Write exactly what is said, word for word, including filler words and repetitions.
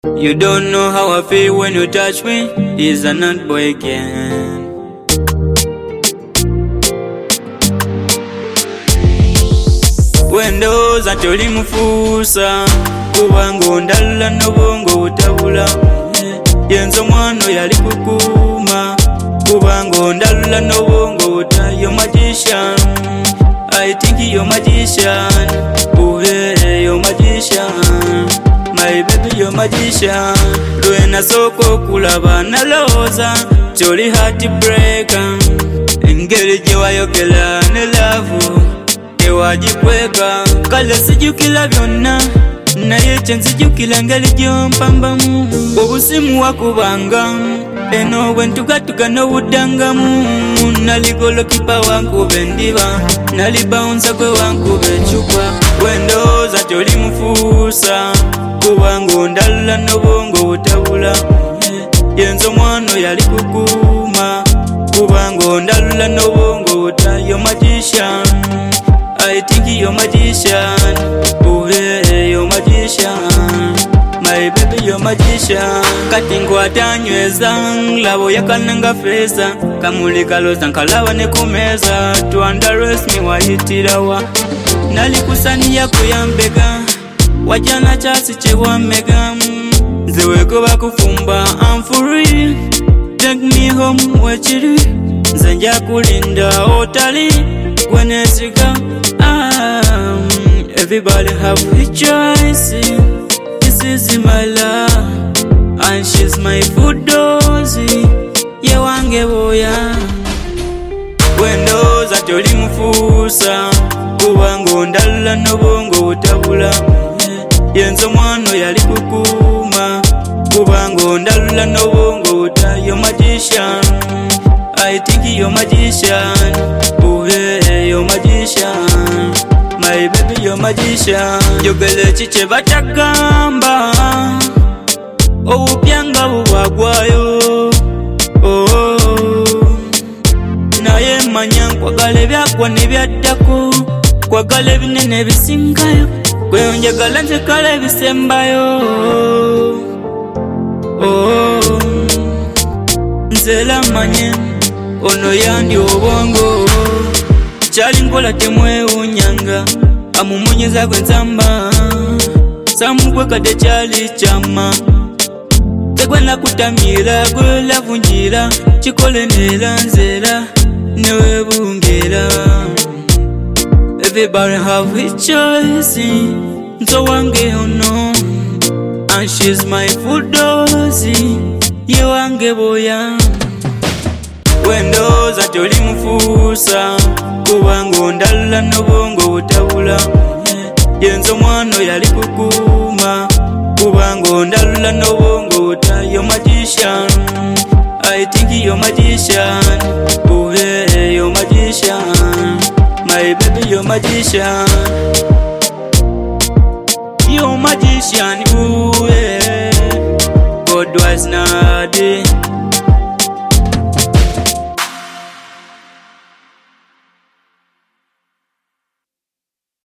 You don't know how I feel when you touch me. He's a nut boy again. Wendoza toli mufusa kubango ndalula nobongo utabula yenzo mwano yali kukuma kubango ndalula nobongo uta. You're magician, I think you're magician. Oh yeah, you're magician. My baby, you're magician. Lwena soko kulaba naloza choli heart breaker. Engeri jewayogela ne love ewajipweka kale sijukila byonna naye kyenzijukila ngeli gyompambamu obusimu wakubanga eno bwentugatuka n'obuddangamu naligolo kipa wankuba endiba nalibaunza gwe wankuba ecupa wendooza toli mufuusa kubanga ndalula n'obwongo butabula yenzo mwano yali kukuma kubanga ndalula n'obwongo buta. You're magician, I think you're magician. Oh yeah, you're magician. My baby, you're magician. Katingo atanyweza labo yakananga feza kamuli kaloza nkalawa ne kumeza to underrest me wayitirawa nalikusaniya kuyambega wajana chasi chewamega nzeweko bakufumba I'm for real. Take me home wechiri nzenja kulinda otali kwenesiga. Um, everybody have a choice. This is my love, and she's my food dose. Ye wange boya. Wendoza toli mufusa kubango ndalula nobongo utabula yenzo mwano yali kukuma kubango ndalula nobongo uta. You're magician, I think you're magician. Oh yeah, you're magician. My baby, you're magician. Yogele chiche batagamba obupyanga bubagwayo. Oh, naye manya nkwagala ebyakwa nebyaddako kwagala ebinene ebisingayo kweyonjagala nzekala ebisembayo. Oh, nzela manye ono yandi obongo chali nkola temwewunyanga amumunyeza gwenzamba samugwe kade chali chama tegwena kutamira gwela vunjira chikole nela nzela newe bungera. Everybody have a choice. Nzo wange ono and she's my food dose. Ye wange boya. Wendoza toli mufusa kubango ndalula nobongo butabula yenzo mwano yali kukuma kubango ndalula nobongo buta. You're magician, I think you're magician. Oh yeah, you're magician. My baby, you're magician. You're magician. Ooh.